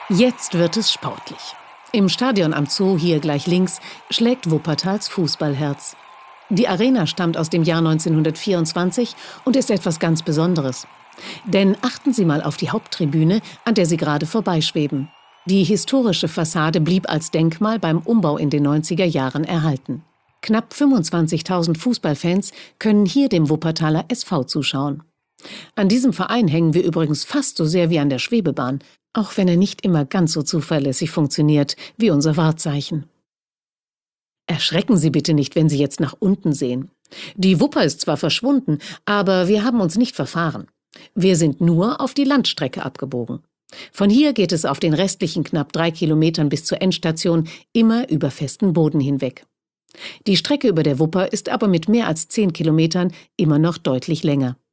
Jetzt wird es sportlich. Im Stadion am Zoo, hier gleich links, schlägt Wuppertals Fußballherz. Die Arena stammt aus dem Jahr 1924 und ist etwas ganz Besonderes. Denn achten Sie mal auf die Haupttribüne, an der Sie gerade vorbeischweben. Die historische Fassade blieb als Denkmal beim Umbau in den 90er Jahren erhalten. Knapp 25.000 Fußballfans können hier dem Wuppertaler SV zuschauen. An diesem Verein hängen wir übrigens fast so sehr wie an der Schwebebahn, auch wenn er nicht immer ganz so zuverlässig funktioniert wie unser Wahrzeichen. Erschrecken Sie bitte nicht, wenn Sie jetzt nach unten sehen. Die Wupper ist zwar verschwunden, aber wir haben uns nicht verfahren. Wir sind nur auf die Landstrecke abgebogen. Von hier geht es auf den restlichen knapp 3 Kilometern bis zur Endstation immer über festen Boden hinweg. Die Strecke über der Wupper ist aber mit mehr als 10 Kilometern immer noch deutlich länger.